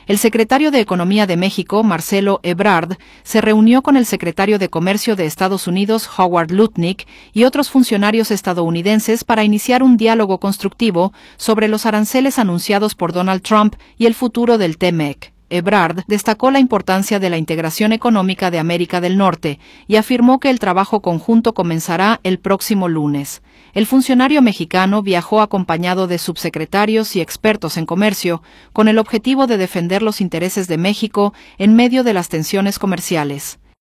El secretario de Economía de México, Marcelo Ebrard, se reunió con el secretario de Comercio de Estados Unidos, Howard Lutnick, y otros funcionarios estadounidenses para iniciar un diálogo constructivo sobre los aranceles anunciados por Donald Trump y el futuro del TMEC. Ebrard destacó la importancia de la integración económica de América del Norte y afirmó que el trabajo conjunto comenzará el próximo lunes. El funcionario mexicano viajó acompañado de subsecretarios y expertos en comercio con el objetivo de defender los intereses de México en medio de las tensiones comerciales.